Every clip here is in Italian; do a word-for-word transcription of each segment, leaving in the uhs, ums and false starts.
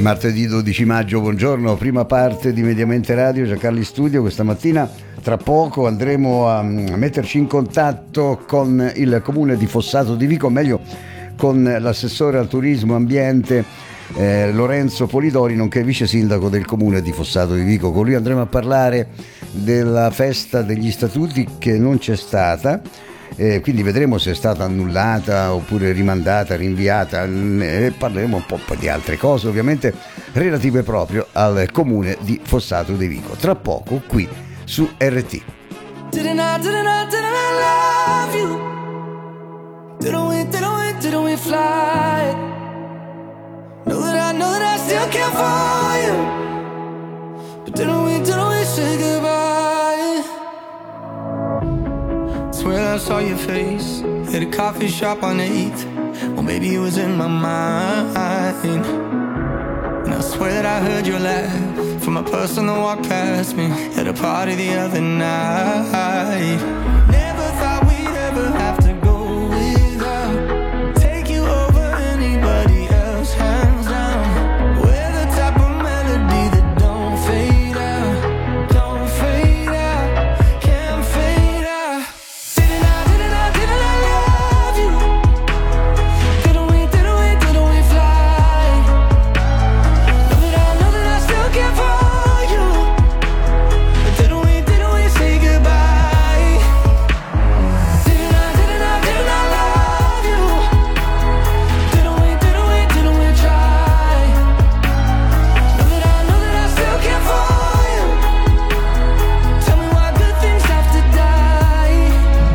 Martedì dodici maggio, buongiorno, prima parte di Mediamente Radio, Giancarlo in studio. Questa mattina, tra poco, andremo a metterci in contatto con il comune di Fossato di Vico, meglio con l'assessore al turismo ambiente eh, Lorenzo Polidori, nonché vice sindaco del comune di Fossato di Vico. Con lui andremo a parlare della festa degli statuti che non c'è stata. Eh, quindi vedremo se è stata annullata oppure rimandata, rinviata, e parleremo un po' di altre cose ovviamente relative proprio al comune di Fossato di Vico, tra poco qui su R T. Didn't I, didn't I, didn't I love you? Didn't we, didn't we, didn't we fly? Know that I, know that I still care for you. But didn't we, didn't we say goodbye? Swear I saw your face at a coffee shop on eighth. Well, maybe it was in my mind. And I swear that I heard your laugh from a person that walked past me at a party the other night. Never thought we'd ever have to go without. Take you over anybody else, hands down. We're the type of melody that don't fade out, don't fade out, can't fade out. Didn't I, didn't I, didn't I love you? Didn't we, didn't we, didn't we fly? Know that I, know that I still care for you. But didn't we, didn't we say goodbye? Didn't I, didn't I, didn't I love you? Didn't we, didn't we, didn't we try? Know that I, know that I still care for you. Tell me why good things have to die.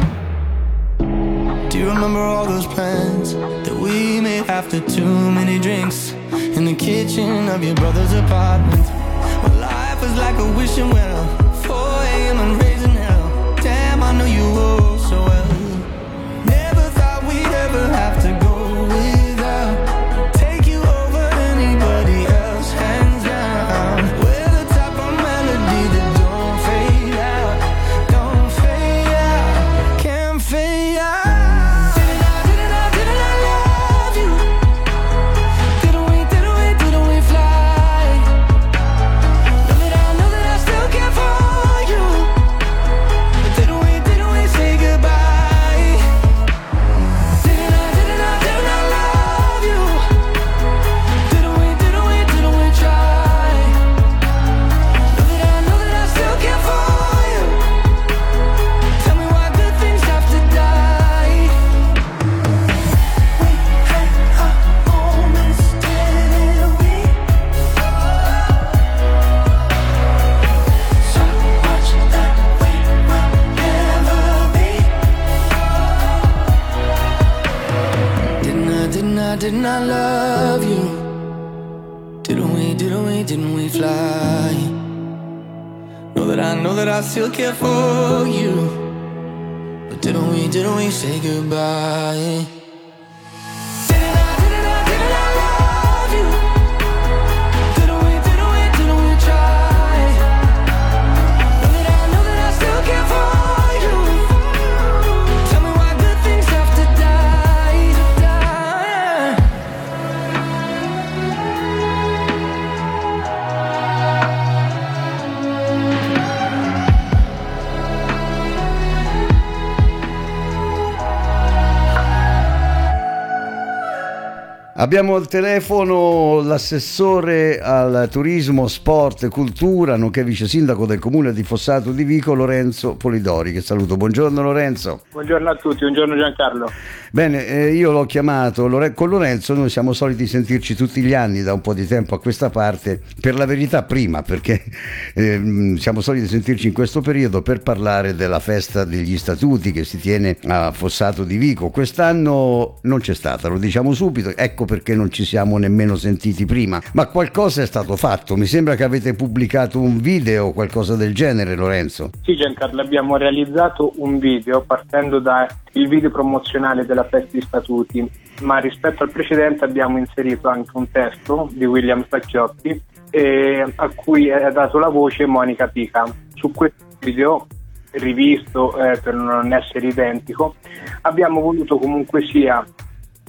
Do you remember all those plans that we made after too many drinks in the kitchen of your brother's apartment? Well, life was like a wishing well, four a.m. and raising hell. Damn, I know you all so well. Never thought we'd ever have to go without. Take you over anybody else, hands down. We're the type of melody that don't fade out, don't fade out, can't fade out. Didn't I, didn't I, didn't I love you? Didn't we, didn't we, didn't we fly? Know that I, know that I still care for you. But didn't we, didn't we say goodbye? Didn't I, didn't I, didn't I love you? Didn't we, didn't we, didn't we try? Know that I, know that I still care for you. Tell me why good things have to die. We had our moments, didn't we? So much that we will never be. Didn't I, didn't I, didn't I love you? Didn't we, didn't we, didn't we fly? Know that I, know that I still care for you. But didn't we, didn't we say goodbye? Didn't I, didn't I, didn't I love you? Didn't we, didn't we, didn't we try? Know that I, know that I still care for you. Tell me why good things have to die, die. Abbiamo al telefono l'assessore al turismo, sport e cultura, nonché vice sindaco del comune di Fossato di Vico, Lorenzo Polidori, che saluto. Buongiorno Lorenzo. Buongiorno a tutti, buongiorno Giancarlo. Bene, eh, io l'ho chiamato, Lore- con Lorenzo noi siamo soliti sentirci tutti gli anni da un po' di tempo a questa parte, per la verità prima, perché eh, siamo soliti sentirci in questo periodo per parlare della festa degli statuti che si tiene a Fossato di Vico. Quest'anno non c'è stata, lo diciamo subito, ecco perché non ci siamo nemmeno sentiti prima, ma qualcosa è stato fatto. Mi sembra che avete pubblicato un video o qualcosa del genere, Lorenzo. Sì Giancarlo, abbiamo realizzato un video partendo dal video promozionale della festa di statuti, ma rispetto al precedente abbiamo inserito anche un testo di William Facchiotti eh, a cui ha dato la voce Monica Pica. Su questo video, rivisto eh, per non essere identico, abbiamo voluto comunque sia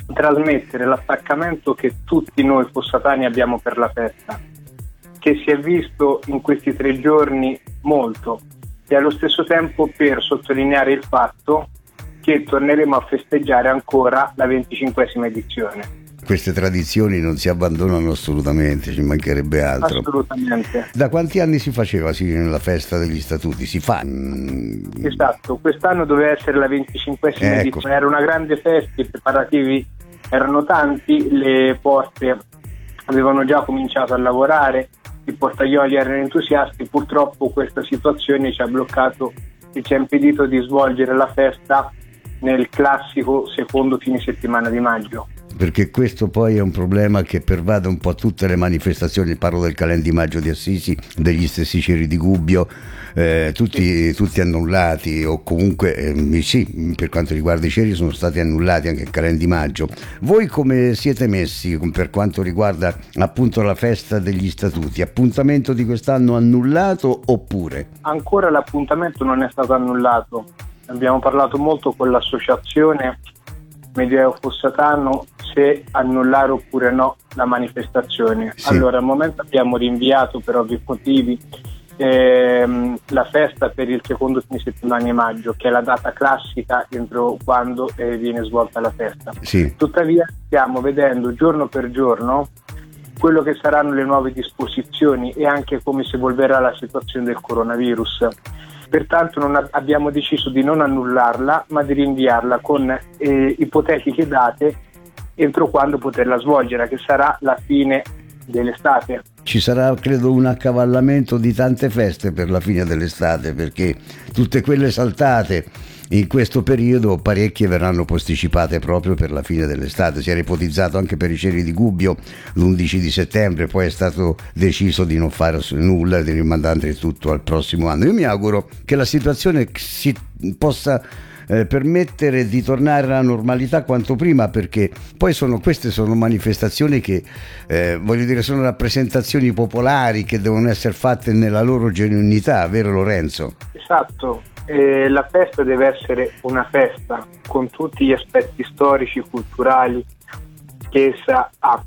trasmettere l'attaccamento che tutti noi fossatani abbiamo per la festa, che si è visto in questi tre giorni molto, e allo stesso tempo per sottolineare il fatto che torneremo a festeggiare ancora la venticinquesima edizione. Queste tradizioni non si abbandonano assolutamente, ci mancherebbe altro. Assolutamente. Da quanti anni si faceva sì, la festa degli statuti? Si fa? Esatto, quest'anno doveva essere la venticinquesima ecco. edizione, era una grande festa, i preparativi erano tanti, le porte avevano già cominciato a lavorare, i portaioli erano entusiasti. Purtroppo questa situazione ci ha bloccato e ci ha impedito di svolgere la festa nel classico secondo fine settimana di maggio. Perché questo poi è un problema che pervade un po' tutte le manifestazioni, parlo del Calend di Maggio di Assisi, degli stessi Ceri di Gubbio, eh, tutti, tutti annullati, o comunque eh, sì, per quanto riguarda i Ceri sono stati annullati anche il Calend di Maggio. Voi come siete messi per quanto riguarda appunto la festa degli statuti? Appuntamento di quest'anno annullato oppure? Ancora l'appuntamento non è stato annullato, abbiamo parlato molto con l'associazione Medioevo Fossatano se annullare oppure no la manifestazione. Sì. Allora al momento abbiamo rinviato per ovvi motivi ehm, la festa per il secondo fine settimana di maggio, che è la data classica entro quando eh, viene svolta la festa. Sì. Tuttavia stiamo vedendo giorno per giorno quello che saranno le nuove disposizioni e anche come si evolverà la situazione del coronavirus. Pertanto non abbiamo deciso di non annullarla, ma di rinviarla con eh, ipotetiche date entro quando poterla svolgere, che sarà la fine dell'estate. Ci sarà credo un accavallamento di tante feste per la fine dell'estate, perché tutte quelle saltate in questo periodo parecchie verranno posticipate proprio per la fine dell'estate. Si era ipotizzato anche per i Ceri di Gubbio l'undici di settembre, poi è stato deciso di non fare nulla, di rimandare tutto al prossimo anno. Io mi auguro che la situazione si possa eh, permettere di tornare alla normalità quanto prima, perché poi sono, queste sono manifestazioni che eh, voglio dire sono rappresentazioni popolari che devono essere fatte nella loro genuinità, vero Lorenzo? Esatto. Eh, la festa deve essere una festa con tutti gli aspetti storici, culturali che essa ha,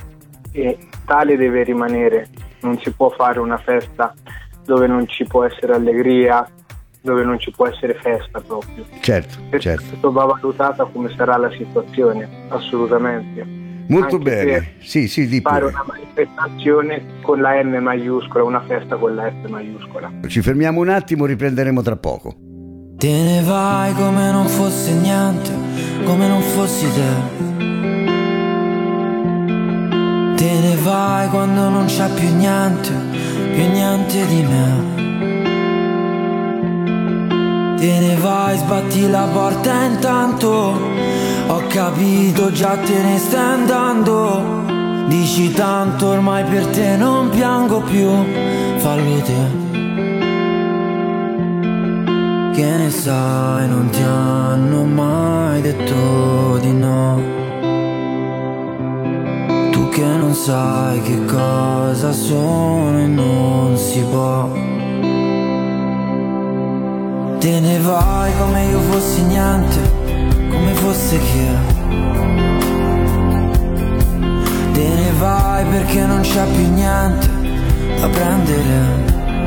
e tale deve rimanere. Non si può fare una festa dove non ci può essere allegria, dove non ci può essere festa proprio. Certo, per certo. Questo va valutata come sarà la situazione, assolutamente. Molto Anche bene, sì, sì, di fare pure. una manifestazione con la M maiuscola, una festa con la F maiuscola. Ci fermiamo un attimo, riprenderemo tra poco. Te ne vai come non fosse niente, come non fossi te. Te ne vai quando non c'è più niente, più niente di me. Te ne vai, sbatti la porta intanto. Ho capito, già te ne stai andando. Dici tanto, ormai per te non piango più. Fallo te. Che ne sai, non ti hanno mai detto di no. Tu che non sai che cosa sono e non si può. Te ne vai come io fossi niente, come fosse che. Te ne vai perché non c'è più niente da prendere.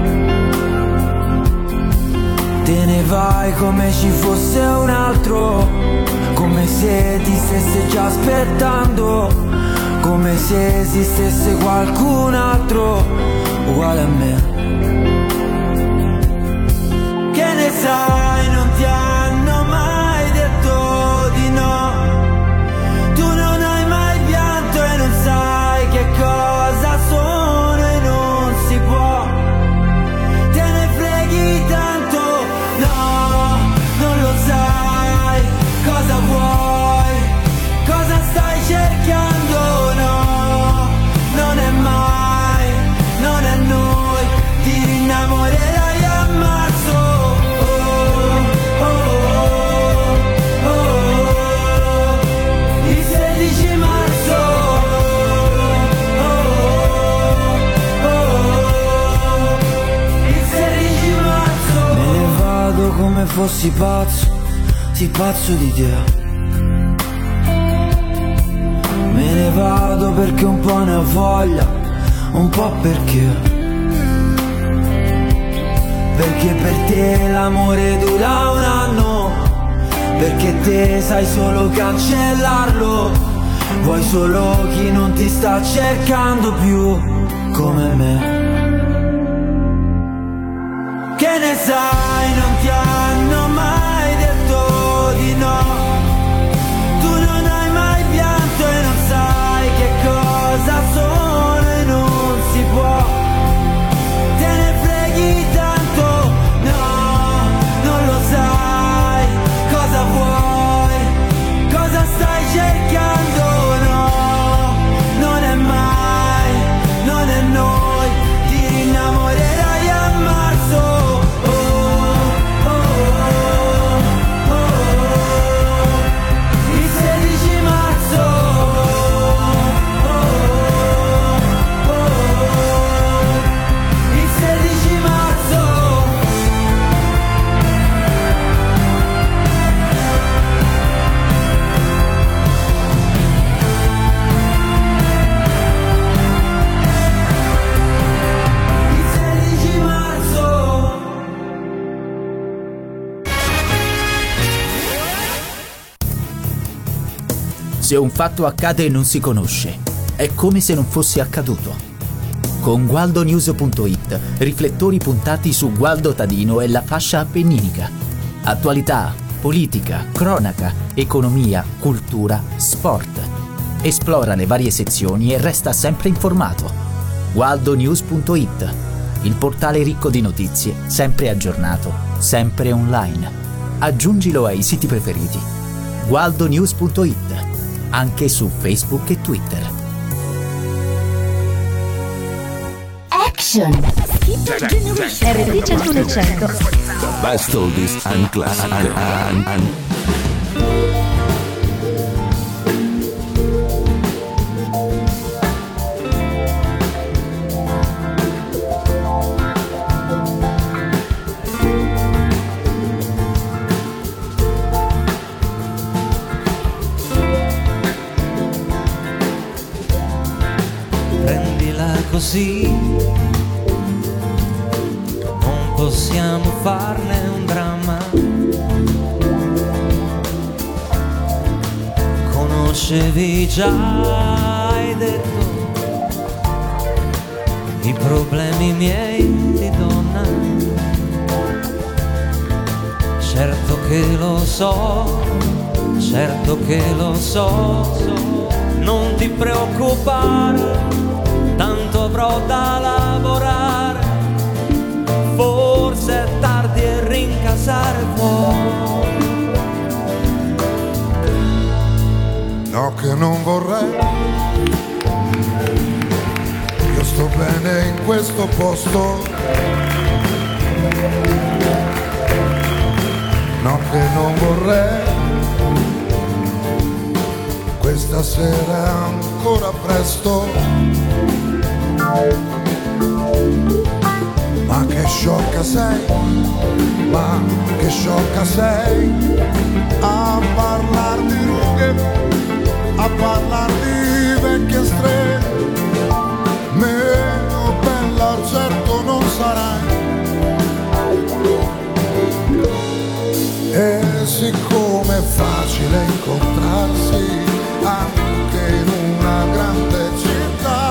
Te ne vai come ci fosse un altro, come se ti stesse già aspettando, come se esistesse qualcun altro uguale a me. Che ne sai, non ti hanno mai detto di no. Tu non hai mai pianto e non sai che cosa sono e non si può. Te ne freghi tanto, no, non lo sai. Cosa vuoi? Cosa stai cercando? No, non è mai, non è noi. Ti rinnamorerai a marzo. Come fossi pazzo, sì pazzo di te. ne vado perché un po' ne ho voglia, un po' perché Perché per te l'amore dura un anno, perché te sai solo cancellarlo. Vuoi solo chi non ti sta cercando più come me. Che ne sai, non ti hanno mai detto di no. Tu non hai mai pianto e non sai che cosa sono e non si può. Te ne freghi tanto, no, non lo sai cosa vuoi, cosa stai cercando, no, non è mai, non è noi, ti rinnamorerai a marzo, oh, oh, oh, oh, il sedici marzo, oh, oh, oh, il sedici marzo. Il sedici marzo. Se un fatto accade e non si conosce, è come se non fosse accaduto. Con gualdonews punto it, riflettori puntati su Gualdo Tadino e la fascia appenninica. Attualità, politica, cronaca, economia, cultura, sport. Esplora le varie sezioni e resta sempre informato. gualdonews punto it, il portale ricco di notizie, sempre aggiornato, sempre online. Aggiungilo ai siti preferiti. gualdonews punto it, anche su Facebook e Twitter. Action! R T centuno e cento. The best oldies and classic. And, and, and. Prendila così, non possiamo farne un dramma. Conoscevi già, hai detto, i problemi miei di donna. Certo che lo so, certo che lo so, non ti preoccupare, tanto avrò da lavorare, forse è tardi e rincasare fuori. No, che non vorrei, io sto bene in questo posto. No, che non vorrei, questa sera è ancora presto. Ma che sciocca sei, ma che sciocca sei, a parlar di rughe, a parlar di vecchie streghe. Meno bella certo non sarai. E siccome è facile incontrarsi anche in una grande città,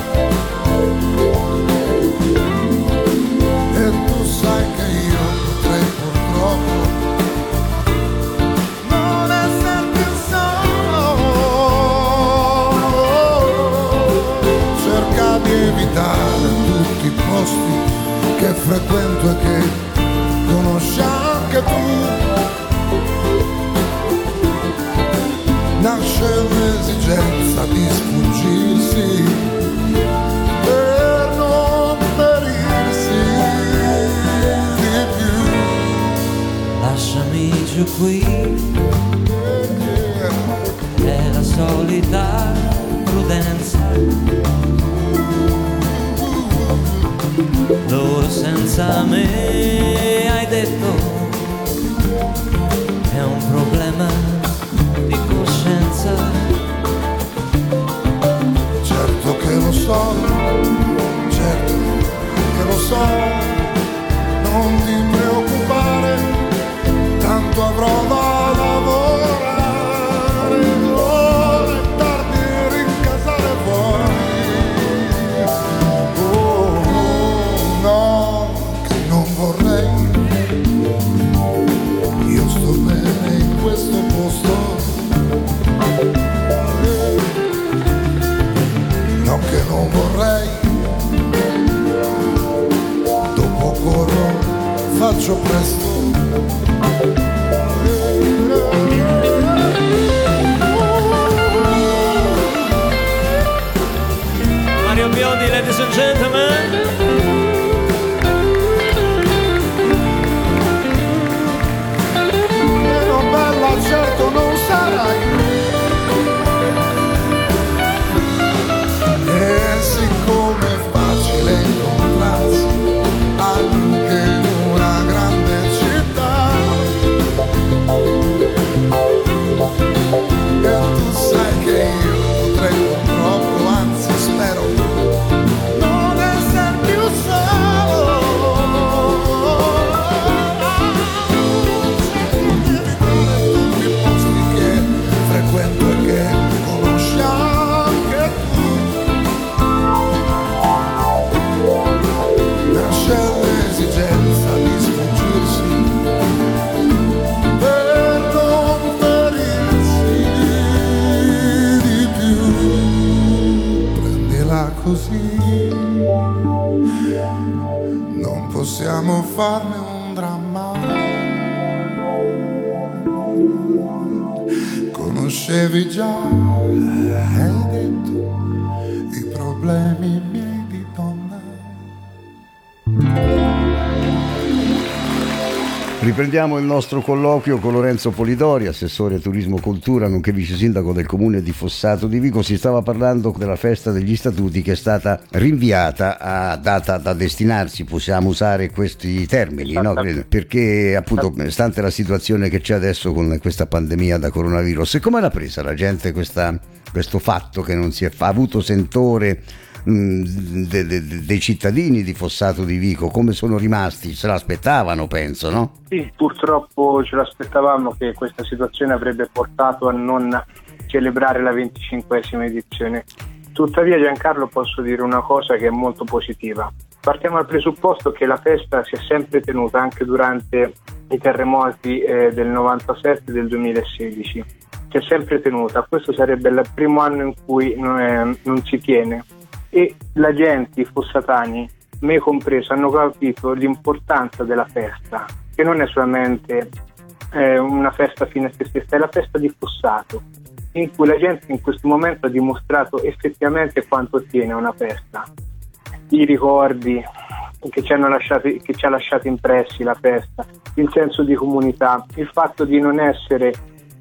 e tu sai che io potrei purtroppo non essere più solo. Cerca di evitare tutti i posti che frequento e che conosci anche tu. Nasce l'esigenza di sfuggirsi per non ferirsi di più. Lasciami giù qui, è la solita prudenza. Loro senza me, hai detto, è un problema di coscienza. faccio presto. Mario Biondi, ladies and gentlemen. Meno bella certo non sarai. E siccome è facile incontrarsi anche in una grande città, e tu sai che io potrei proprio, anzi spero, non essere più solo. Tutti i posti che frequento e che conosci anche tu. Nasce l'esigenza di sfuggirsi per non ferirsi di più. Prendila così, non possiamo farne un dramma. Conoscevi già, hai detto, i problemi miei di donna. Riprendiamo il nostro colloquio con Lorenzo Polidori, assessore turismo cultura, nonché vice sindaco del comune di Fossato di Vico. Si stava parlando della festa degli statuti che è stata rinviata a data da destinarsi, possiamo usare questi termini, no? Perché appunto, stante la situazione che c'è adesso con questa pandemia da coronavirus, e come l'ha presa la gente questa, questo fatto che non si è fa, avuto sentore De, de, de, dei cittadini di Fossato di Vico? Come sono rimasti? Se l'aspettavano, penso, no? Sì, purtroppo ce l'aspettavamo che questa situazione avrebbe portato a non celebrare la venticinquesima edizione. Tuttavia, Giancarlo, posso dire una cosa che è molto positiva. Partiamo dal presupposto che la festa si è sempre tenuta anche durante i terremoti eh, del novantasette e del duemilasedici. Si è sempre tenuta. Questo sarebbe il primo anno in cui non, è, non si tiene. E la gente, i fossatani, me compreso, hanno capito l'importanza della festa, che non è solamente eh, una festa fine a se stessa, è la festa di Fossato, in cui la gente in questo momento ha dimostrato effettivamente quanto tiene una festa. I ricordi che ci hanno lasciati, che ci ha lasciato impressi la festa, il senso di comunità, il fatto di non essere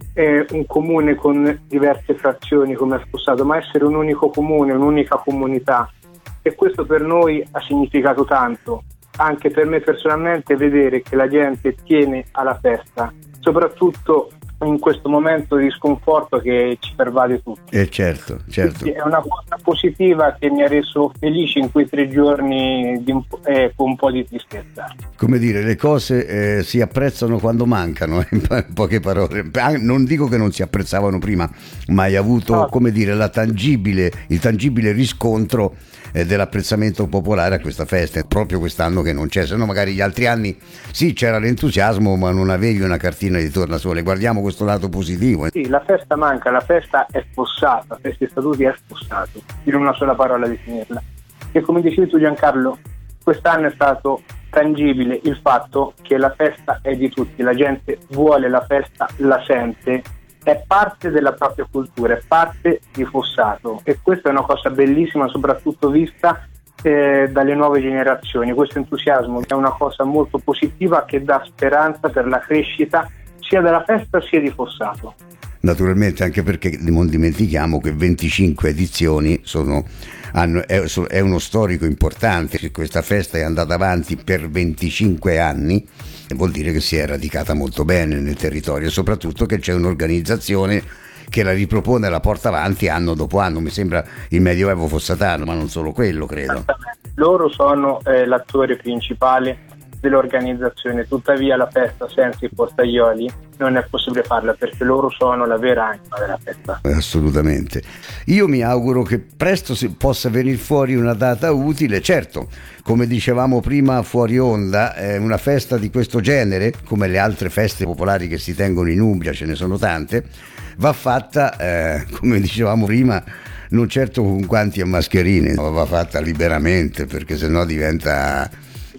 È un comune con diverse frazioni come è Fossato, ma essere un unico comune, un'unica comunità, e questo per noi ha significato tanto, anche per me personalmente, vedere che la gente tiene alla festa, soprattutto in questo momento di sconforto che ci pervade tutti. Eh certo, certo. Quindi è una cosa positiva che mi ha reso felice in quei tre giorni di un po', eh, con un po' di tristezza. Come dire, le cose eh, si apprezzano quando mancano, in poche parole. Non dico che non si apprezzavano prima, ma hai avuto, no, come dire, la tangibile, il tangibile riscontro eh, dell'apprezzamento popolare a questa festa. Proprio quest'anno che non c'è, se no magari gli altri anni sì, c'era l'entusiasmo, ma non avevi una cartina di tornasole. Guardiamo questo lato positivo. Sì, la festa manca, la festa è Fossata, la festa dei statuti è Fossato, in una sola parola definirla. E come dicevi tu, Giancarlo, quest'anno è stato tangibile il fatto che la festa è di tutti, la gente vuole la festa, la sente, è parte della propria cultura, è parte di Fossato, e questa è una cosa bellissima, soprattutto vista eh, dalle nuove generazioni. Questo entusiasmo è una cosa molto positiva che dà speranza per la crescita sia della festa sia di Fossato. Naturalmente, anche perché non dimentichiamo che venticinque edizioni sono, hanno, è, è uno storico importante. Questa festa è andata avanti per venticinque anni e vuol dire che si è radicata molto bene nel territorio, e soprattutto che c'è un'organizzazione che la ripropone e la porta avanti anno dopo anno. Mi sembra il Medioevo fossatano, ma non solo quello, credo. Loro sono eh, l'attore principale dell'organizzazione, tuttavia la festa senza i portaioli non è possibile farla, perché loro sono la vera anima della festa. Assolutamente. Io mi auguro che presto si possa venire fuori una data utile. Certo, come dicevamo prima fuori onda, eh, una festa di questo genere, come le altre feste popolari che si tengono in Umbria, ce ne sono tante, va fatta, eh, come dicevamo prima, non certo con guanti e mascherine, ma va fatta liberamente, perché sennò diventa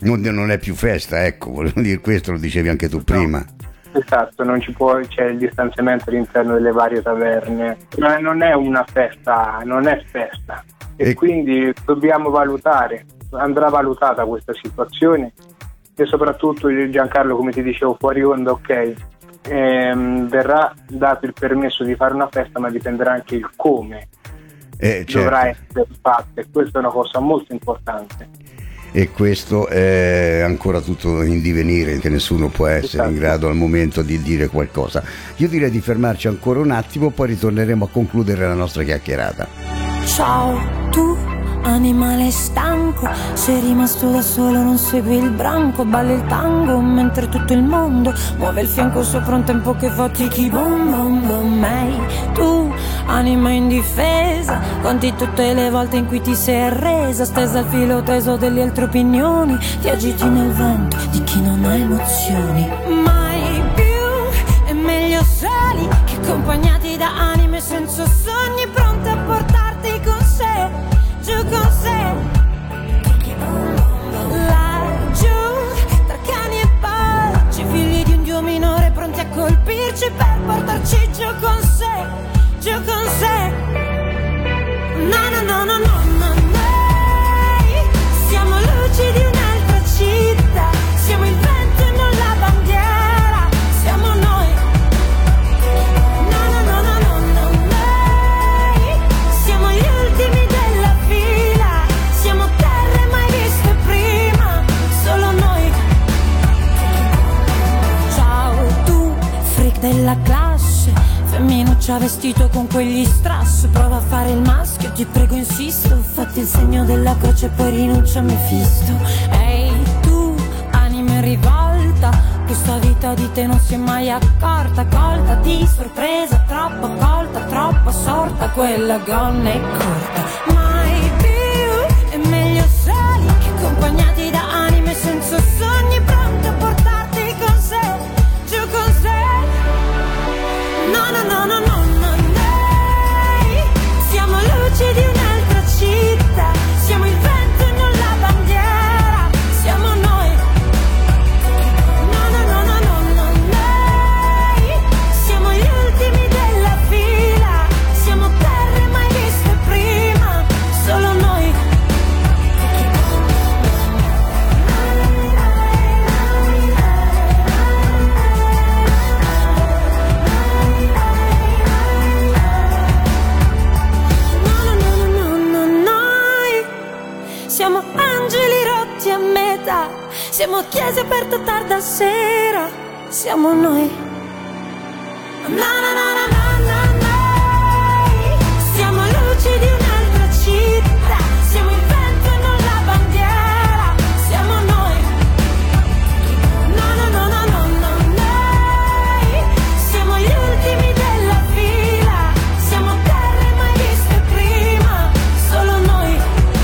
non, non è più festa, ecco, volevo dire, questo lo dicevi anche tu prima. No. Esatto, non ci può, c'è il distanziamento all'interno delle varie taverne, ma non è una festa, non è festa e, e quindi dobbiamo valutare, andrà valutata questa situazione e soprattutto Giancarlo, come ti dicevo fuori onda, ok, ehm, verrà dato il permesso di fare una festa, ma dipenderà anche il come eh, certo. dovrà essere fatta e questa è una cosa molto importante. E questo è ancora tutto in divenire, che nessuno può essere esatto. in grado al momento di dire qualcosa. Io direi di fermarci ancora un attimo, poi ritorneremo a concludere la nostra chiacchierata. Ciao, tu animale stanco, sei rimasto da solo, non segui il branco, balli il tango mentre tutto il mondo muove il fianco sopra un tempo che fatichi. Bom bom bom, ehi, tu anima indifesa, conti tutte le volte in cui ti sei arresa, stesa al filo teso delle altre opinioni, ti agiti nel vento di chi non ha emozioni. Mai più è meglio soli che accompagnati da anime senza sogni, pronte a portarti con sé, giù con sé. Laggiù tra cani e porci, figli di un dio minore pronti a colpirci per portarci giù con sé, giù con sé. No, no, no, no, no, no, noi siamo luci di un'altra città, siamo il vento e non la bandiera, siamo noi. No, no, no, no, no, no, noi siamo gli ultimi della fila, siamo terre mai viste prima, solo noi. Ciao tu, freak della classe, femminuccia vestito con quegli strass, prova a fare il maschio, ti prego insisto, fatti il segno della croce e poi rinuncia a Mefisto. Ehi tu, anima in rivolta, questa vita di te non si è mai accorta, colta di sorpresa, troppo colta, troppo sorta, quella gonna è corta. Mai più è meglio soli che accompagnati da anime senza sogni, pronti a portarti con sé, giù con sé. No, no, no, no, no, no, noi siamo luci di un'altra città, siamo il vento e non la bandiera, siamo noi. No, no, no, no, no, no, noi siamo gli ultimi della fila, siamo terre mai viste prima, solo noi. Siamo angeli rotti a metà, siamo chiese aperte tarda sera, siamo noi. No, no, no, no, no, no, noi siamo luci di un'altra città, siamo il vento e non la bandiera, siamo noi. No, no, no, no, no, no, noi siamo gli ultimi della fila, siamo terre mai viste prima, solo noi.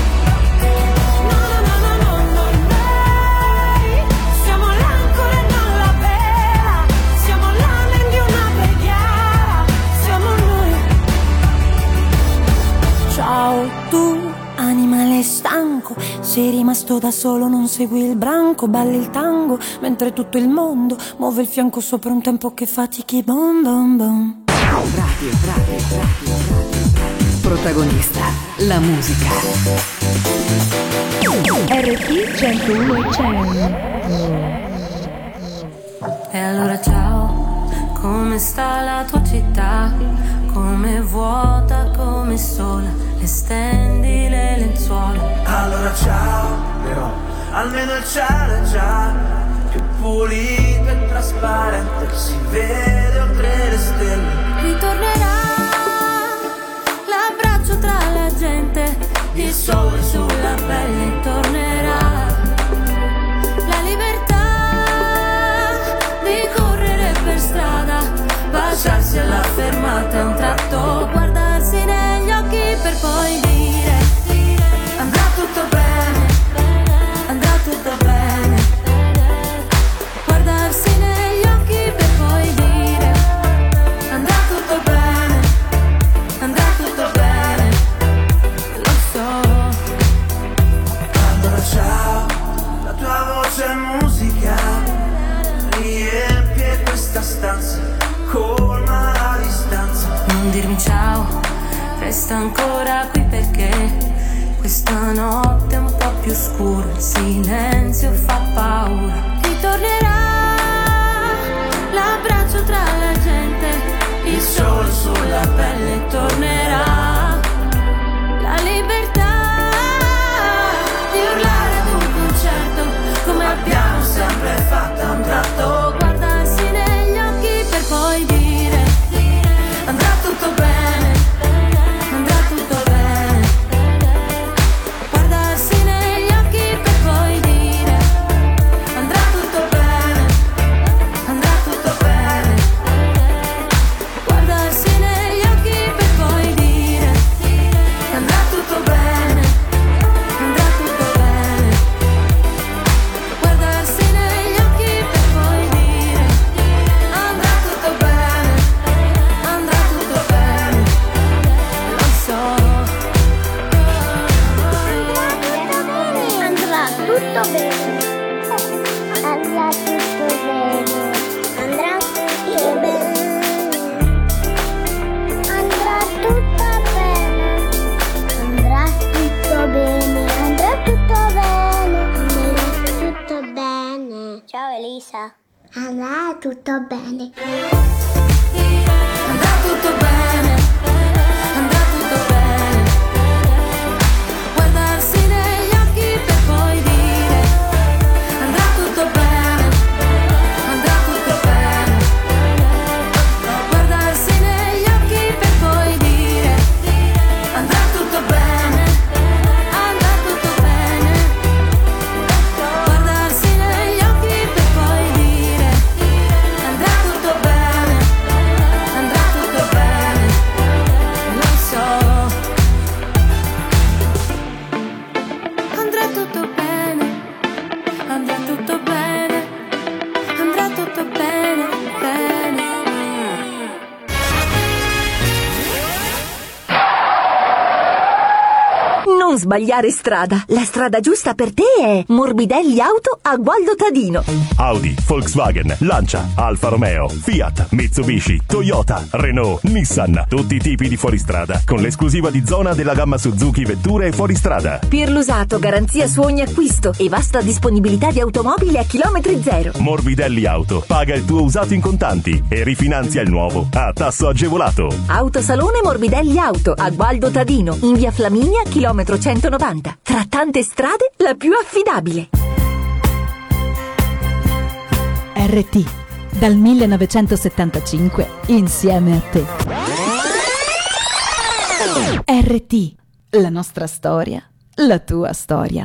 Ciao tu, animale stanco, sei rimasto da solo, non segui il branco, balli il tango mentre tutto il mondo muove il fianco sopra un tempo che fatichi. Bom bom bom. Radio, radio, radio, radio. Protagonista, la musica. R T centouno e cento. E allora ciao, come sta la tua città? Come vuota, come sola, e stendi le lenzuola. Allora ciao, però almeno il cielo è già più pulito e trasparente, si vede oltre le stelle. Ritornerà l'abbraccio tra la gente, il sole sulla pelle, tornerà la libertà di correre per strada, baciarsi alla fermata, un tratto, guardarsi negli occhi per poi dire, dire andrà tutto bene, andrà tutto bene, guardarsi negli occhi per poi dire andrà tutto bene, andrà tutto bene, lo so. resta ancora qui perché questa notte è un po' più scura, il silenzio fa paura. Ritornerà l'abbraccio tra la gente, il sole sulla pelle tornerà, la libertà di urlare ad un concerto come abbiamo sempre fatto a un tratto, guardarsi negli occhi per poi dire andrà tutto bene, andrà tutto bene, guardarsi negli occhi per poi dire andrà tutto bene, andrà tutto bene, guardarsi negli occhi per poi dire andrà tutto bene, andrà tutto bene, guardarsi negli occhi per poi dire andrà tutto bene, andrà tutto bene, lo so. Andrà tutto bene. Andrà tutto bene. Andrà tutto bene. Andrà tutto bene. Andrà tutto bene. Andrà tutto bene. Andrà tutto bene. Ciao Elisa. Andrà tutto bene. Andrà tutto bene, andrà tutto bene, guardarsi negli occhi per poi dire andrà tutto bene, andrà tutto bene, guardarsi negli occhi per poi dire andrà tutto bene, andrà tutto bene, guardarsi negli occhi per poi dire andrà tutto bene, andrà tutto bene, lo so. Andrà tutto bene, andrà tutto bene, andrà tutto bene, bene. Non sbagliare strada. La strada giusta per te è Morbidelli Auto a Gualdo Tadino. Audi, Volkswagen, Lancia, Alfa Romeo, Fiat, Mitsubishi, Toyota, Renault, Nissan. Tutti i tipi di fuoristrada con l'esclusiva di zona della gamma Suzuki Vetture e fuoristrada. Per l'usato, garanzia su ogni acquisto e vasta disponibilità di automobili a chilometri zero. Morbidelli Auto. Paga il tuo usato in contanti e rifinanzia il nuovo a tasso agevolato. Autosalone Morbidelli Auto a Gualdo Tadino, in via Flaminia, chilometro centonovanta. Tra tante strade, la più affidabile. R T, dal millenovecentosettantacinque, insieme a te. R T, la nostra storia, la tua storia.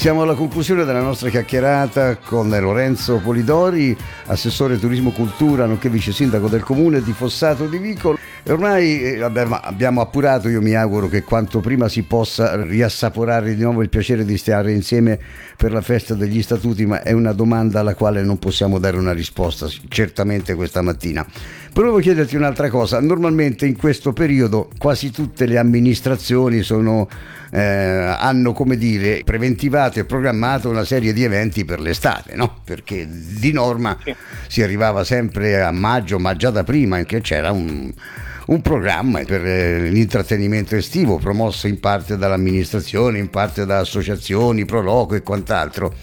Siamo alla conclusione della nostra chiacchierata con Lorenzo Polidori, assessore turismo cultura, nonché vice sindaco del comune di Fossato di Vico. E ormai abbiamo appurato, io mi auguro che quanto prima si possa riassaporare di nuovo il piacere di stare insieme per la festa degli statuti, ma è una domanda alla quale non possiamo dare una risposta certamente questa mattina. Però volevo chiederti un'altra cosa. Normalmente in questo periodo quasi tutte le amministrazioni sono eh, hanno, come dire, preventivato e programmato una serie di eventi per l'estate, no? Perché di norma sì. si arrivava sempre a maggio, ma già da prima anche c'era un, un programma per eh, l'intrattenimento estivo, promosso in parte dall'amministrazione, in parte da associazioni, Proloco e quant'altro.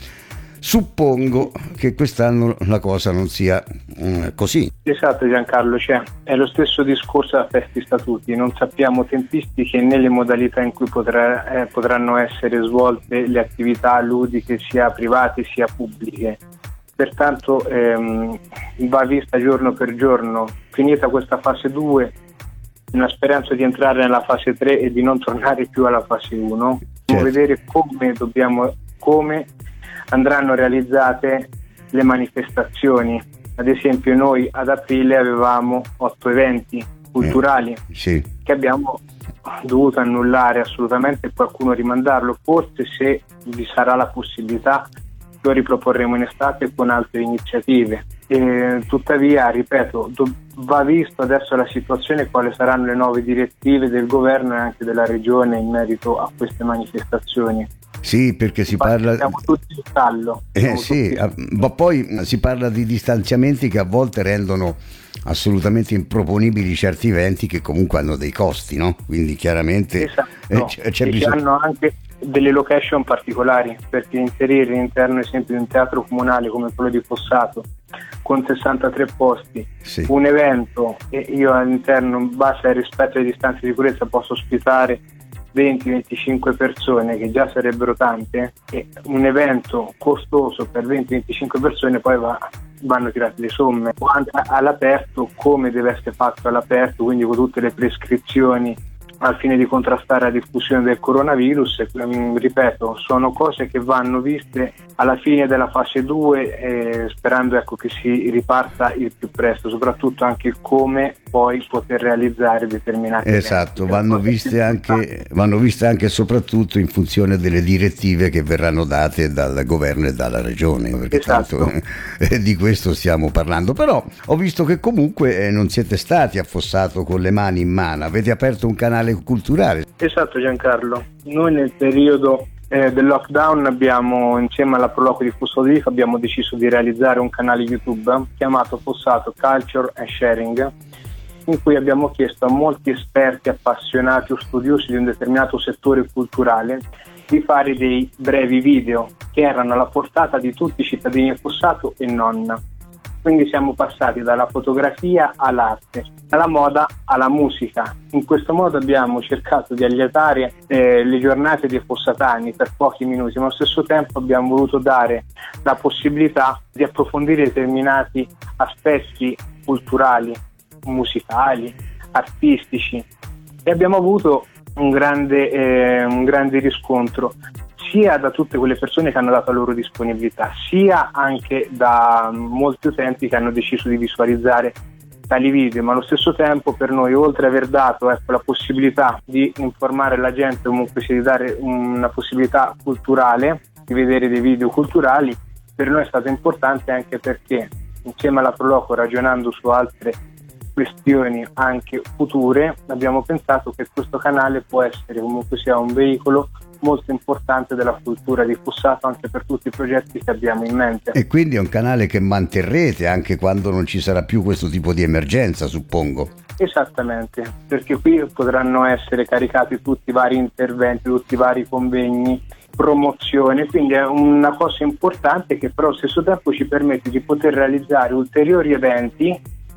Suppongo che quest'anno la cosa non sia mm, così. Esatto Giancarlo, cioè, è lo stesso discorso da Festi Statuti, non sappiamo tempistiche né le modalità in cui potrà, eh, potranno essere svolte le attività ludiche sia private sia pubbliche, pertanto ehm, va vista giorno per giorno. Finita questa fase due, una speranza di entrare nella fase tre e di non tornare più alla fase uno, certo. Vedere come dobbiamo come andranno realizzate le manifestazioni. Ad esempio noi ad aprile avevamo otto eventi culturali eh, sì. che abbiamo dovuto annullare assolutamente e qualcuno rimandarlo. Forse, se vi sarà la possibilità, lo riproporremo in estate con altre iniziative. E, tuttavia, ripeto, do- va visto adesso la situazione, quali saranno le nuove direttive del governo e anche della regione in merito a queste manifestazioni. Sì, perché si parla siamo tutti in stallo. Eh, sì, tutti... ma poi si parla di distanziamenti che a volte rendono assolutamente improponibili certi eventi che comunque hanno dei costi, no? Quindi chiaramente esatto. eh, c'è, c'è e bisogno... che hanno anche delle location particolari, perché inserire all'interno, ad esempio, di un teatro comunale come quello di Fossato con sessantatré posti, sì. un evento, e io all'interno, in base al rispetto alle distanze di sicurezza, posso ospitare venti venticinque persone, che già sarebbero tante, e un evento costoso per venti venticinque persone, poi va, vanno tirate le somme. All'aperto, come deve essere fatto all'aperto, quindi con tutte le prescrizioni al fine di contrastare la diffusione del coronavirus, ripeto, sono cose che vanno viste alla fine della fase due, eh, sperando ecco che si riparta il più presto, soprattutto anche come poi poter realizzare determinati esatto, eventi. vanno viste anche vanno viste anche e soprattutto in funzione delle direttive che verranno date dal governo e dalla regione, perché esatto. tanto eh, di questo stiamo parlando. Però ho visto che comunque eh, non siete stati affossato con le mani in mano, avete aperto un canale culturale. Esatto Giancarlo, noi nel periodo eh, del lockdown abbiamo, insieme alla Proloco di Fossato di Vico, abbiamo deciso di realizzare un canale YouTube chiamato Fossato Culture and Sharing, in cui abbiamo chiesto a molti esperti, appassionati o studiosi di un determinato settore culturale di fare dei brevi video che erano alla portata di tutti i cittadini di Fossato e non. Quindi siamo passati dalla fotografia all'arte, dalla moda alla musica. In questo modo abbiamo cercato di allietare eh, le giornate dei fossatani per pochi minuti, ma allo stesso tempo abbiamo voluto dare la possibilità di approfondire determinati aspetti culturali, musicali, artistici, e abbiamo avuto un grande, eh, un grande riscontro sia da tutte quelle persone che hanno dato la loro disponibilità, sia anche da molti utenti che hanno deciso di visualizzare tali video, ma allo stesso tempo per noi, oltre ad aver dato ecco, la possibilità di informare la gente, comunque sia di dare una possibilità culturale, di vedere dei video culturali, per noi è stato importante anche perché insieme alla Proloco, ragionando su altre questioni anche future, abbiamo pensato che questo canale può essere comunque sia un veicolo molto importante della cultura di Fossato anche per tutti i progetti che abbiamo in mente. E quindi è un canale che manterrete anche quando non ci sarà più questo tipo di emergenza, suppongo. Esattamente, perché qui potranno essere caricati tutti i vari interventi, tutti i vari convegni, promozione, quindi è una cosa importante che però allo stesso tempo ci permette di poter realizzare ulteriori eventi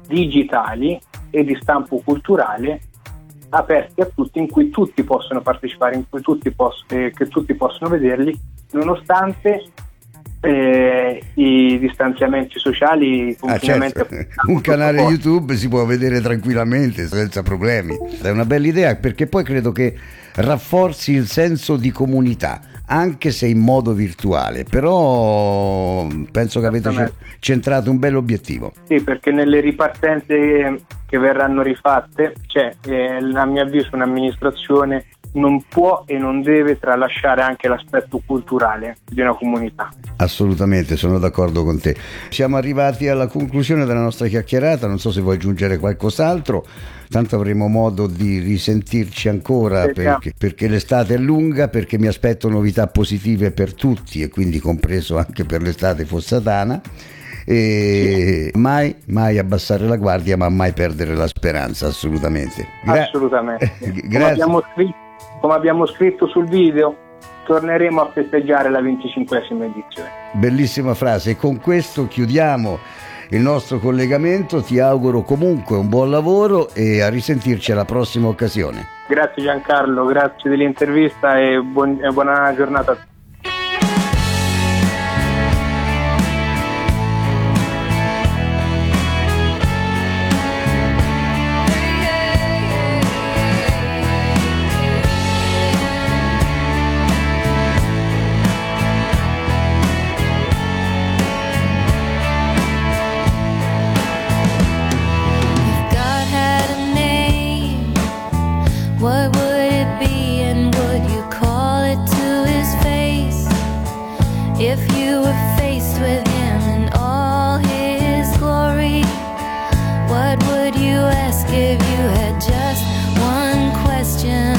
digitali e di stampo culturale aperti a tutti, in cui tutti possono partecipare, in cui tutti poss- eh, che tutti possono vederli, nonostante eh, i distanziamenti sociali. Ah, certo. Un canale YouTube si può vedere tranquillamente senza problemi. È una bella idea, perché poi credo che rafforzi il senso di comunità anche se in modo virtuale, però penso che avete centrato un bel obiettivo. Sì, perché nelle ripartenze che verranno rifatte c'è, eh, a mio avviso, un'amministrazione non può e non deve tralasciare anche l'aspetto culturale di una comunità. Assolutamente, sono d'accordo con te. Siamo arrivati alla conclusione della nostra chiacchierata, non so se vuoi aggiungere qualcos'altro, tanto avremo modo di risentirci ancora, perché, perché l'estate è lunga, perché mi aspetto novità positive per tutti e quindi compreso anche per l'estate fossatana. E mai mai abbassare la guardia, ma mai perdere la speranza, assolutamente. Gra- assolutamente. Grazie. Come abbiamo scritto, come abbiamo scritto sul video, torneremo a festeggiare la venticinquesima edizione. Bellissima frase, e con questo chiudiamo il nostro collegamento. Ti auguro comunque un buon lavoro e a risentirci alla prossima occasione. Grazie Giancarlo, grazie dell'intervista e, buon, e buona giornata a tutti. What would it be, and would you call it to his face? If you were faced with him in all his glory, what would you ask if you had just one question?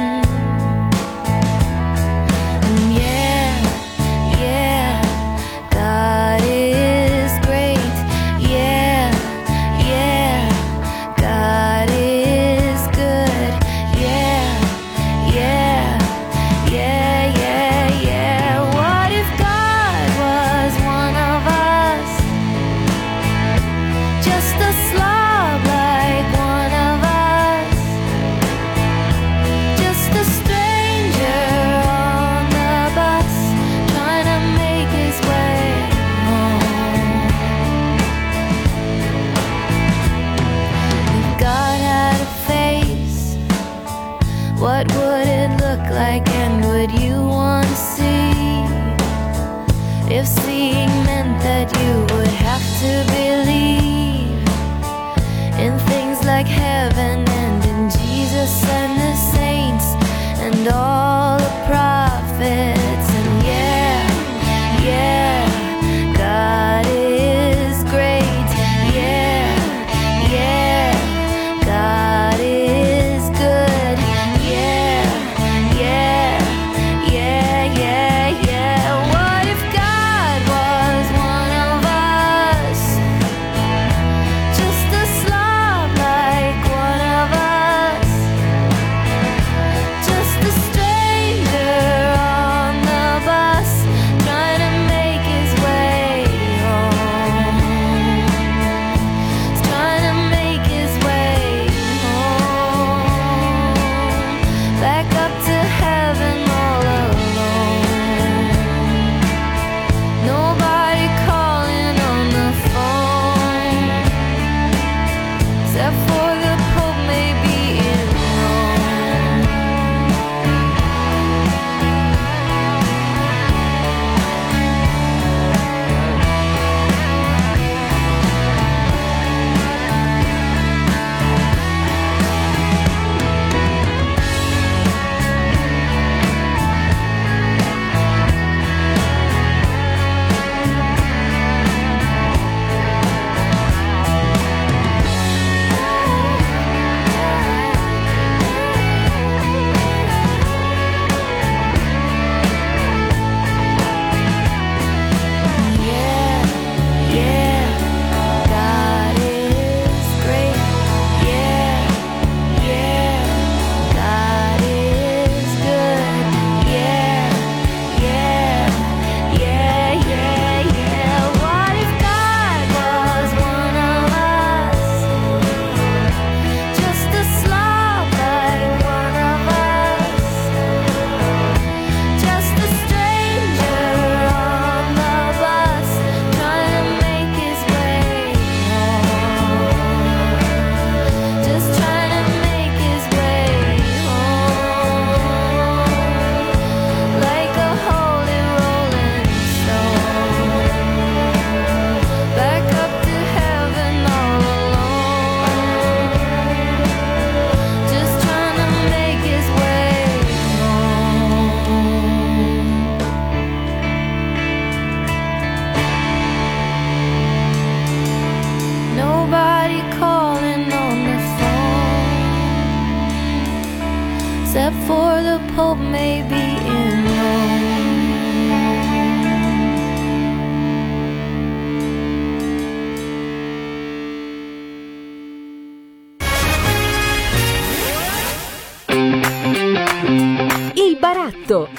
And yeah, yeah, God is great. Yeah, yeah, God is good. Yeah, yeah, yeah, yeah, yeah. What if God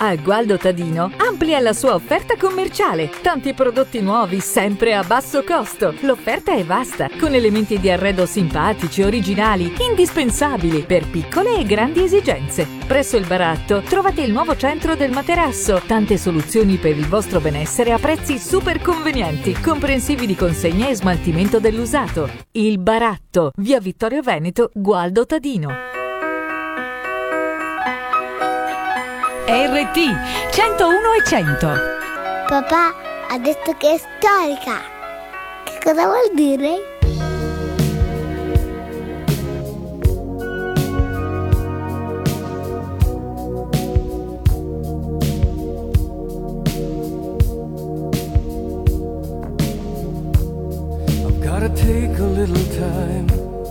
A Gualdo Tadino amplia la sua offerta commerciale. Tanti prodotti nuovi, sempre a basso costo. L'offerta è vasta, con elementi di arredo simpatici, originali, indispensabili per piccole e grandi esigenze. Presso il Baratto trovate il nuovo centro del materasso. Tante soluzioni per il vostro benessere a prezzi super convenienti, comprensivi di consegna e smaltimento dell'usato. Il Baratto, via Vittorio Veneto, Gualdo Tadino. R T centouno e cento. Papà ha detto che è storica. Che cosa vuol dire? I've gotta take a little time,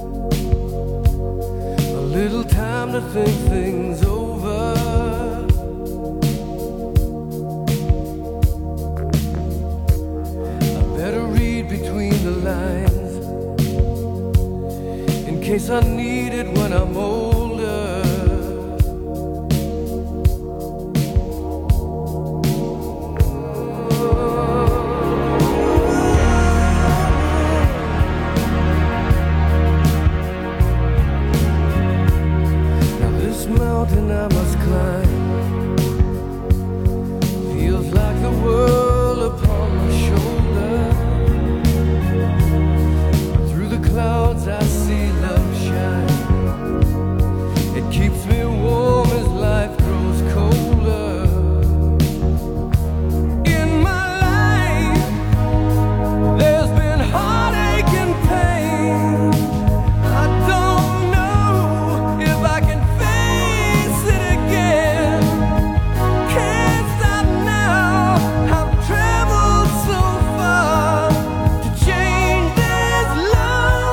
a little time to think things over. In case I need it when I'm older. Now this mountain I must climb feels like the world upon my shoulder. Clouds I see love shine. It keeps me warm as life grows colder. In my life there's been heartache and pain. I don't know if I can face it again. Can't stop now. I've traveled so far to change this love.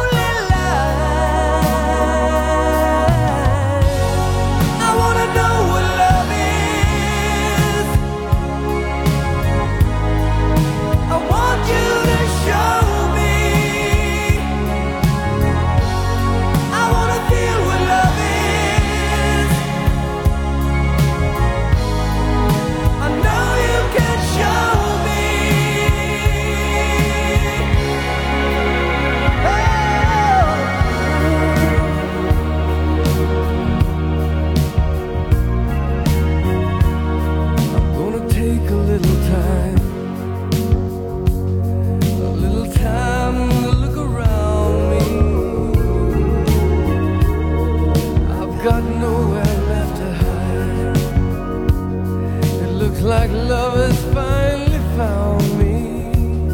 Like love has finally found me.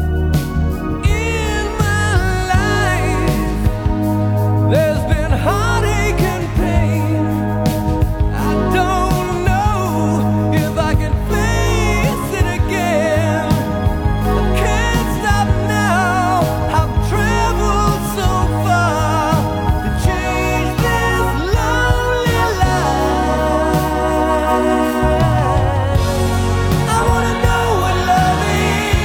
In my life there's been heartache and pain. I don't know if I can face it again. I can't stop now. I've traveled so far to change this lonely life. I wanna know what love is.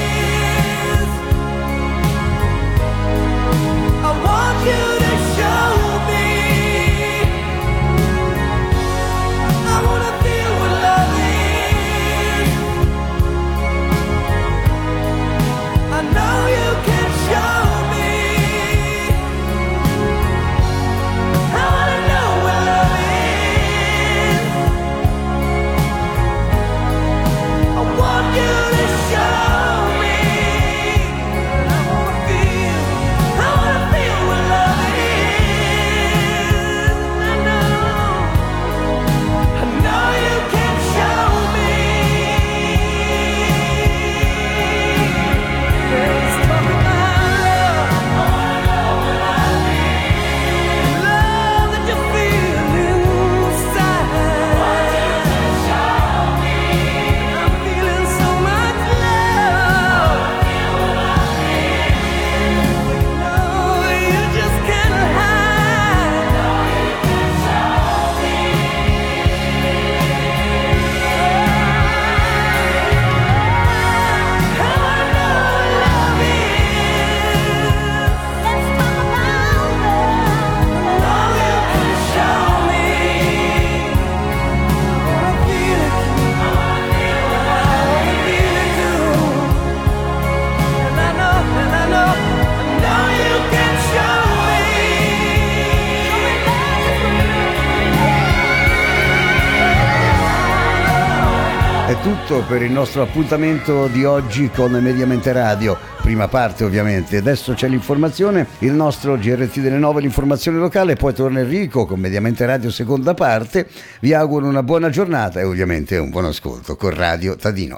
tutto per il nostro appuntamento di oggi con Mediamente Radio. Prima parte ovviamente, adesso c'è l'informazione, il nostro G R T delle nove, l'informazione locale, poi torna Enrico con Mediamente Radio seconda parte. Vi auguro una buona giornata e ovviamente un buon ascolto con Radio Tadino.